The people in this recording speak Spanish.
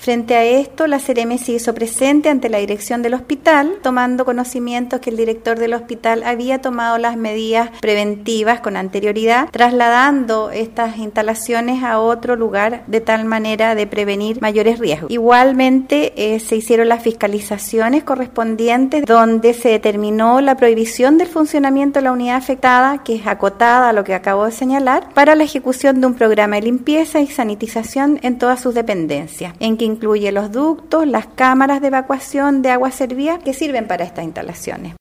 Frente a esto, la Seremi se hizo presente ante la dirección del hospital, tomando conocimiento que el director del hospital había tomado las medidas preventivas con anterioridad, trasladando estas instalaciones a otro lugar de tal manera de prevenir mayores riesgos. Igualmente, se hicieron las fiscalizaciones correspondientes, donde se determinó la prohibición del funcionamiento de la unidad afectada, que es acotada a lo que acabo de señalar, para la ejecución de un programa de limpieza y sanitización en todas sus dependencias, en que incluye los ductos, las cámaras de evacuación de agua servida que sirven para estas instalaciones.